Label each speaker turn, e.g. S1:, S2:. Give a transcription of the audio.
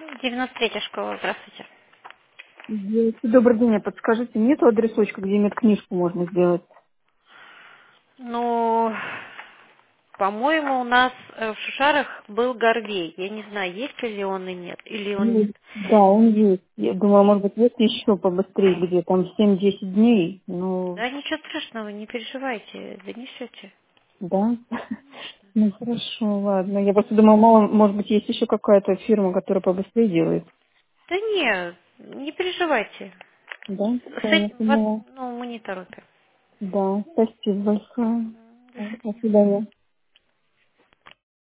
S1: 93-я школа, здравствуйте.
S2: Добрый день, а подскажите, нету адресочка, где медкнижку можно сделать?
S1: Ну, по-моему, у нас в Шушарах был Горвей. Я не знаю, есть ли он и нет, или он нет.
S2: Есть. Да, он есть. Я думаю, может быть, есть еще побыстрее, где там 7-10 дней. Ну,
S1: Да, ничего страшного, не переживайте, донесете.
S2: да. Ну, хорошо, ладно. Я просто думала, мало, может быть, есть еще какая-то фирма, которая побыстрее делает.
S1: Да нет, не переживайте.
S2: Да?
S1: С
S2: Да, я
S1: этим вас,
S2: поняла.
S1: ну, мы не торопим.
S2: Да, спасибо большое.
S1: До
S2: До
S1: свидания.
S2: свидания.